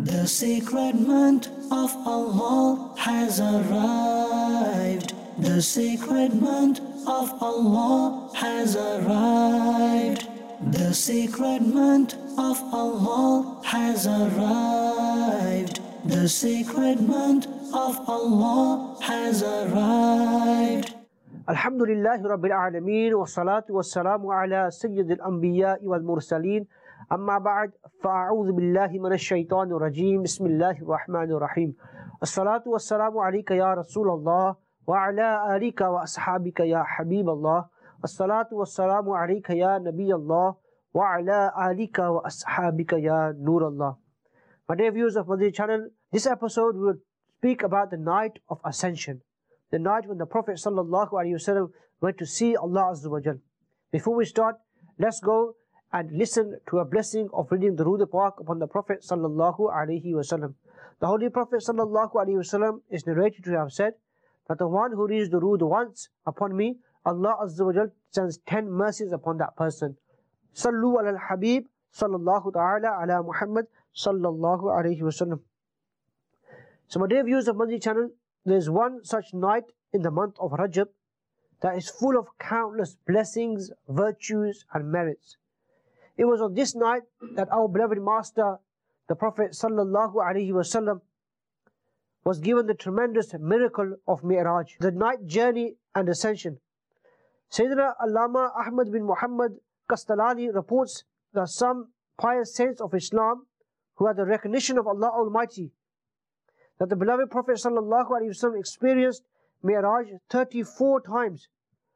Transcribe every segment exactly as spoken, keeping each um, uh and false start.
The sacred month of Allah has arrived. The sacred month of Allah has arrived. The sacred month of Allah has arrived. The sacred month of Allah has arrived. Alhamdulillahi Rabbil Alameen wa salatu wa salamu ala Sayyidil Anbiya wal Mursaleen. Amma ba'd, fa'a'udhu billahi minash shaitanir rajeem. Bismillahir Rahmanir Rahim. As-salatu wa salamu alayka ya Rasulallah wa ala alika wa ashabika ya Habiballah. As-salatu wa salamu alayka ya Nabiyallah wa ala alika wa ashabika ya Nurallah. My dear viewers of Madani channel, this episode will speak about the night of Ascension. The night when the Prophet sallallahu alaihi wasallam went to see Allah Azza wa Jal. Before we start, let's go and listen to a blessing of reading the Durood Pak upon the Prophet sallallahu alaihi wasallam. The Holy Prophet sallallahu alaihi wasallam is narrated to have said that the one who reads the Durood once upon me, Allah Azza wa Jal sends ten mercies upon that person. Sallu ala al-Habib sallallahu ta'ala ala Muhammad sallallahu alaihi wasallam. So my dear viewers of Madani channel, there is one such night in the month of Rajab that is full of countless blessings, virtues and merits. It was on this night that our beloved Master, the Prophet sallallahu alaihi wasallam, was given the tremendous miracle of Mi'raj, the night journey and ascension. Sayyidina Allama Ahmad bin Muhammad Kastalani reports that some pious saints of Islam who had the recognition of Allah Almighty, that the beloved Prophet sallallahu alaihi wasallam experienced Mi'raj thirty-four times,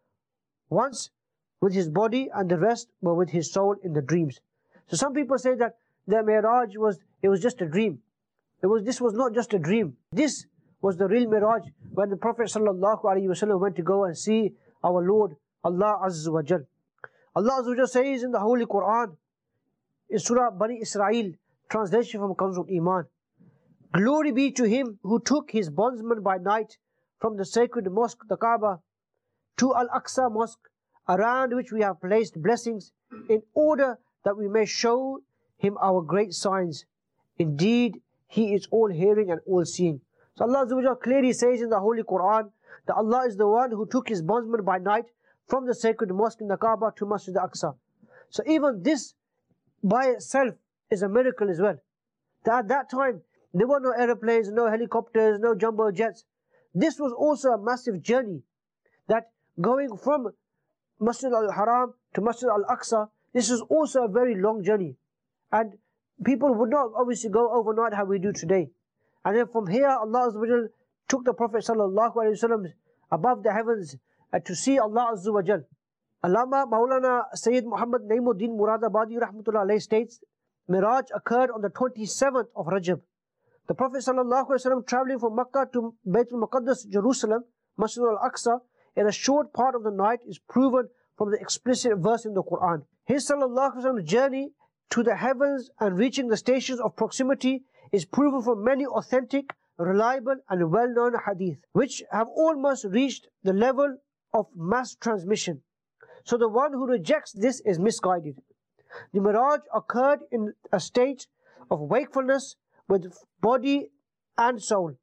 once with his body and the rest were with his soul in the dreams. So some people say that the Mi'raj was, it was just a dream. It was, this was not just a dream. This was the real Mi'raj when the Prophet sallallahu alaihi wasallam went to go and see our Lord, Allah Azza wa Jal. Allah Azza wa Jal says in the Holy Quran, in Surah Bani Israel, translation from Kanzul Iman, "Glory be to him who took his bondsman by night from the sacred mosque, the Kaaba, to Al-Aqsa mosque, around which we have placed blessings, in order that we may show him our great signs. Indeed, he is all hearing and all seeing." So Allah Azza wa Jalla clearly says in the Holy Quran that Allah is the one who took his bondsman by night from the sacred mosque in the Kaaba to Masjid al-Aqsa. So even this by itself is a miracle as well. That at that time, there were no aeroplanes, no helicopters, no jumbo jets. This was also a massive journey, that going from Masjid al-Haram to Masjid al-Aqsa, this is also a very long journey. And people would not obviously go overnight how we do today. And then from here, Allah Azza wa Jal took the Prophet sallallahu alaihi wasallam above the heavens uh, to see Allah Azza wa Jal. Allama Maulana Sayyid Muhammad Naimuddin Muradabadi rahmatullah alayhi states, Miraj occurred on the twenty-seventh of Rajab. The Prophet sallallahu alaihi wasallam traveling from Makkah to Baytul Maqdis, Jerusalem, Masjid al-Aqsa, in a short part of the night is proven from the explicit verse in the Quran. His sallallahu alaihi wasallam journey to the heavens and reaching the stations of proximity is proven from many authentic, reliable and well-known hadith, which have almost reached the level of mass transmission. So the one who rejects this is misguided. The Miraj occurred in a state of wakefulness with body and soul.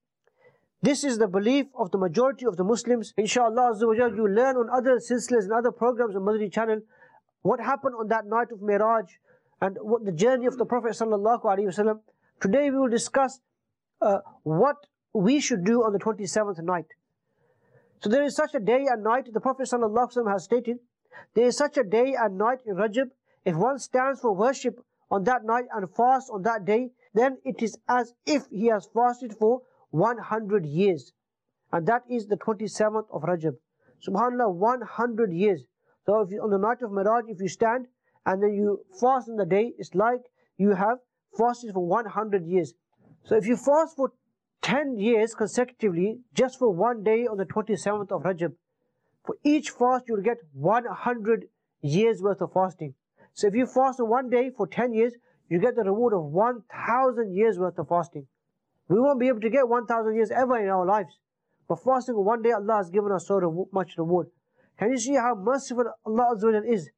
This is the belief of the majority of the Muslims. Inshallah Azza wa Jal, you learn on other silsilas and other programs on Madani channel what happened on that night of Miraj and what the journey of the Prophet sallallahu alaihi wasallam. Today we will discuss uh, what we should do on the twenty-seventh night. So there is such a day and night, the Prophet sallallahu alaihi wasallam has stated, there is such a day and night in Rajab. If one stands for worship on that night and fasts on that day, then it is as if he has fasted for one hundred years. And that is the twenty-seventh of Rajab. Subhanallah, one hundred years. So if you, on the night of Miraj, if you stand and then you fast on the day, it's like you have fasted for one hundred years. So if you fast for ten years consecutively, just for one day on the twenty-seventh of Rajab, for each fast you will get one hundred years worth of fasting. So if you fast on one day for ten years, you get the reward of one thousand years worth of fasting. We won't be able to get one thousand years ever in our lives. But fasting one day, Allah has given us so much reward. Can you see how merciful Allah Azza wa Jal is?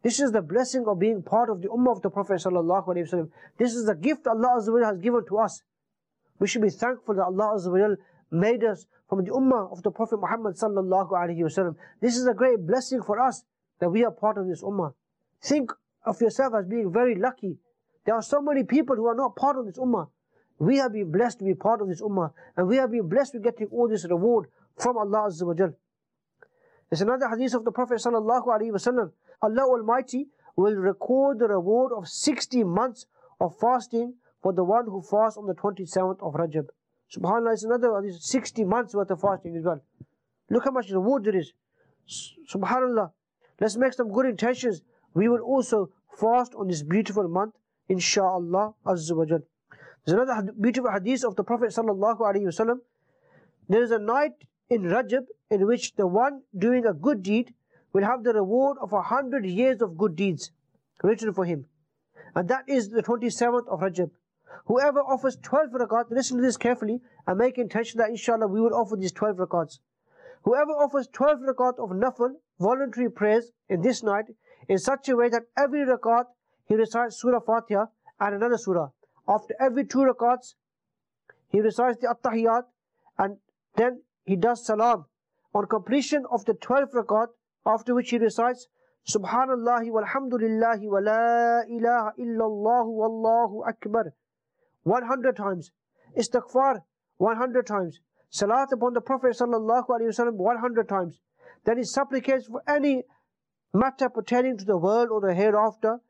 This is the blessing of being part of the ummah of the Prophet sallallahu alaihi wasallam. This is the gift Allah Azza wa Jal has given to us. We should be thankful that Allah Azza wa Jal made us from the ummah of the Prophet Muhammad sallallahu alaihi wasallam. This is a great blessing for us that we are part of this ummah. Think of yourself as being very lucky. There are so many people who are not part of this ummah. We have been blessed to be part of this ummah, and we have been blessed with getting all this reward from Allah Azza wa Jal. There's another hadith of the Prophet sallallahu alaihi wasallam. Allah Almighty will record the reward of sixty months of fasting for the one who fasts on the twenty-seventh of Rajab. SubhanAllah, it's another hadith, sixty months worth of fasting as well. Look how much reward there is. SubhanAllah. Let's make some good intentions. We will also fast on this beautiful month, insha'Allah Azza wa Jal. There's another beautiful hadith of the Prophet sallallahu alaihi wasallam. There is a night in Rajab in which the one doing a good deed will have the reward of a hundred years of good deeds written for him. And that is the twenty-seventh of Rajab. Whoever offers twelve rakats, listen to this carefully and make intention that inshallah we will offer these twelve rakats. Whoever offers twelve rakat of nafal, voluntary prayers in this night, in such a way that every rakat he recites Surah Fatiha and another surah. After every two rakats, he recites the At-Tahiyyat and then he does salam. On completion of the twelfth rakat, after which he recites Subhanallahi walhamdulillahi wa la ilaha illallahu wallahu akbar one hundred times, Istighfar one hundred times, Salat upon the Prophet sallallahu alaihi wasallam one hundred times. Then he supplicates for any matter pertaining to the world or the hereafter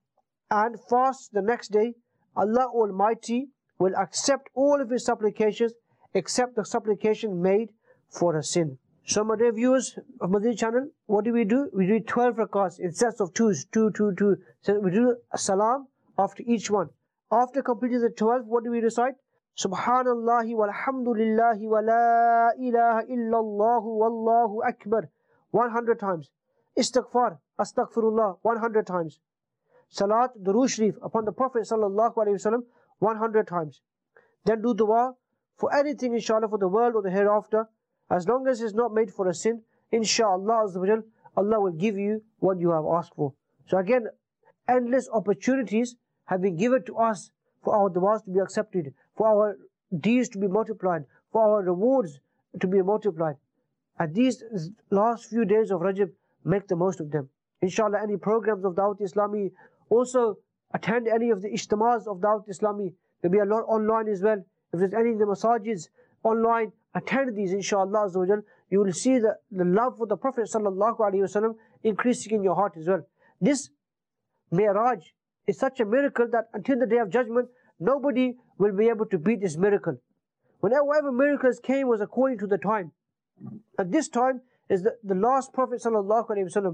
and fasts the next day. Allah Almighty will accept all of his supplications except the supplication made for a sin. So my dear viewers of Madani channel, what do we do? We do twelve rakats in sets of twos, two, two, two. So we do a salam after each one. After completing the twelve, what do we recite? Subhanallahi walhamdulillahi wa la ilaha illallahu wallahu akbar one hundred times. Istighfar, astaghfirullah one hundred times. Salat, Durood Sharif upon the Prophet sallallahu alaihi wasallam one hundred times. Then do dua for anything inshallah for the world or the hereafter. As long as it's not made for a sin, inshallah Azza wa Jal, Allah will give you what you have asked for. So again, endless opportunities have been given to us for our du'as to be accepted, for our deeds to be multiplied, for our rewards to be multiplied. At these last few days of Rajab, make the most of them. Inshallah, any programs of Dawat Islami, also attend any of the ijtimas of Dawat Islami. There'll be a lot online as well. If there's any of the masajids online, attend these inshallah Azza wa Jal. You will see the, the love for the Prophet sallallahu alaihi wasallam increasing in your heart as well. This Mi'raj is such a miracle that until the day of judgment, nobody will be able to beat this miracle. Whenever miracles came was according to the time. At this time is the, the last Prophet sallallahu alaihi wasallam.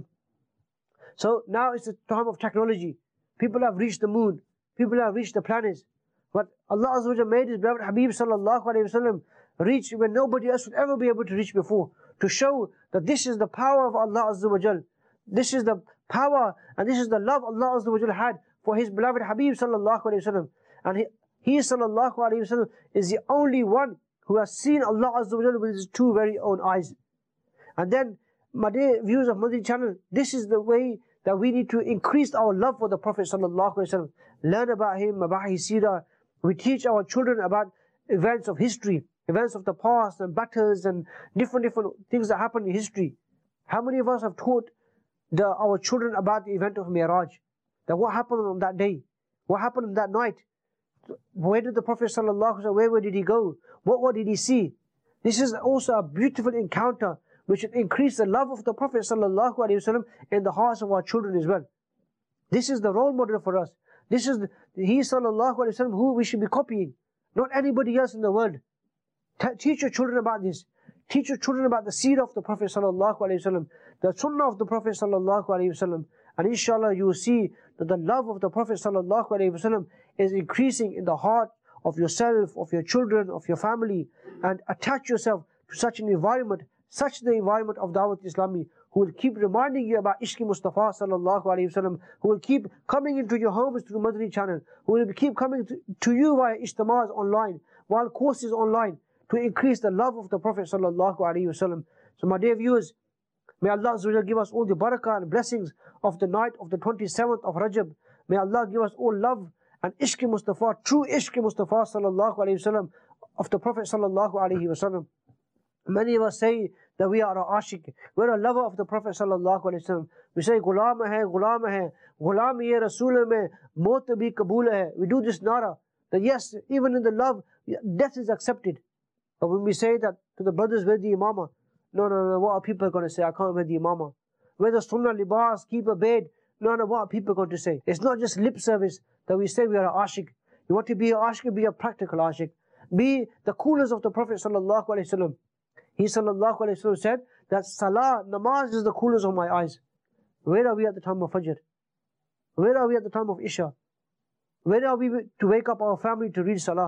So now it's the time of technology. People have reached the moon. People have reached the planets. But Allah Azza wa Jal made his beloved Habib sallallahu alaihi wasallam reach where nobody else would ever be able to reach before, to show that this is the power of Allah Azza wa Jal. This is the power and this is the love Allah Azza wa Jal had for his beloved Habib sallallahu alaihi wasallam. And he, he sallallahu alaihi wasallam is the only one who has seen Allah Azza wa Jal with his two very own eyes. And then, my dear viewers of Madani channel, this is the way that we need to increase our love for the Prophet sallallahu alaihi wasallam. Learn about him, about his seerah. We teach our children about events of history, events of the past and battles and different different things that happen in history. How many of us have taught the, our children about the event of Mi'raj? That what happened on that day? What happened on that night? Where did the Prophet sallallahu alaihi wasallam, where, where did he go? What, what did he see? This is also a beautiful encounter which will increase the love of the Prophet sallallahu alaihi wasallam in the hearts of our children as well. This is the role model for us. This is the, he sallallahu alaihi wasallam who we should be copying, not anybody else in the world. T teach your children about this. Teach your children about the seerah of the Prophet sallallahu alaihi wasallam, the sunnah of the Prophet sallallahu alaihi wasallam, and inshallah you will see that the love of the Prophet sallallahu alaihi wasallam is increasing in the heart of yourself, of your children, of your family, and attach yourself to such an environment, such the environment of Dawat Islami, who will keep reminding you about Ishq Mustafa sallallahu alaihi wasallam, who will keep coming into your homes through Madani channel, who will keep coming to, to you via ijtimas online, while courses online, to increase the love of the Prophet sallallahu alaihi wasallam. So my dear viewers, May Allah Azza wa Jal give us all the barakah and blessings of the night of the twenty-seventh of Rajab. May Allah give us all love and ishq Mustafa, true ishq Mustafa sallallahu alayhi wasallam, of the Prophet sallallahu alayhi wasallam. Many of us say that we are a ashik. We're a lover of the Prophet sallallahu alayhi wasallam. We say, Ghulam hai, Ghulam hai, Ghulam ye Rasul mein, maut bhi kabool hai. We do this nara, that yes, even in the love, death is accepted. But when we say that to the brothers, wear the imama, no, no, no, what are people going to say? I can't wear the imama. Wear the sunnah libas, keep a bed. No, no, what are people going to say? It's not just lip service that we say we are an ashik. You want to be an ashik, be a practical ashik. Be the coolers of the Prophet sallallahu alayhi wasallam. He sallallahu alayhi wasallam said that salah, namaz is the coolers of my eyes. Where are we at the time of Fajr? Where are we at the time of Isha? Where are we to wake up our family to read salah?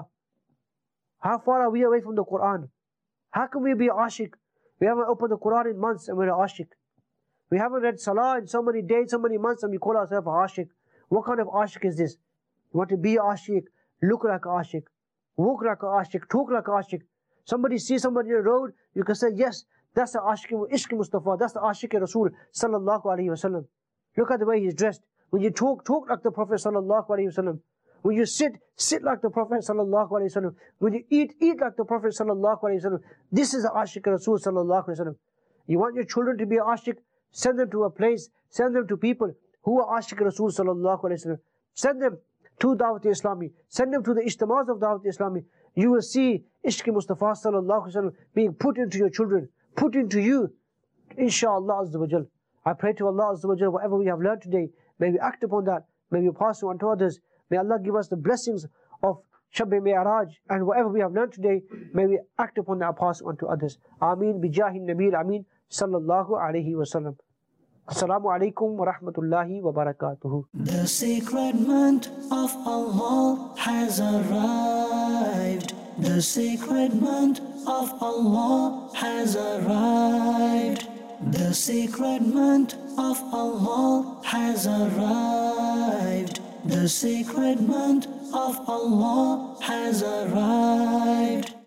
How far are we away from the Quran? How can we be ashik? We haven't opened the Quran in months and we're ashik. We haven't read salah in so many days, so many months, and we call ourselves ashik. What kind of ashik is this? You want to be ashik, look like ashik, walk like ashik, talk like ashik. Somebody sees somebody on the road, you can say, yes, that's the ashik, ishq Mustafa, that's the ashik Rasul sallallahu alayhi wasallam. Look at the way he's dressed. When you talk, talk like the Prophet sallallahu alayhi wasallam. When you sit, sit like the Prophet sallallahu alayhi wasallam. When you eat, eat like the Prophet sallallahu alayhi wasallam. This is the ashik Rasul sallallahu alayhi wasallam. You want your children to be ashik? Send them to a place, send them to people who are ashik Rasul sallallahu alayhi wasallam. Send them to Dawat Islami. Send them to the ijtimaz of Dawat Islami. You will see Ishq Mustafa sallallahu alayhi wasallam being put into your children, put into you, inshaAllah azza wa jal. I pray to Allah azza wa jal, whatever we have learned today, may we act upon that, may we pass it on to others. May Allah give us the blessings of Shab-e Mi'raj, and whatever we have learned today, may we act upon that and pass it on to others. Ameen bi jahi Nabil Ameen sallallahu alayhi wa sallam. Assalamu alaikum wa rahmatullahi wa barakatuhu. The sacred month of Allah has arrived. The sacred month of Allah has arrived. The sacred month of Allah has arrived. The sacred month of Allah has arrived.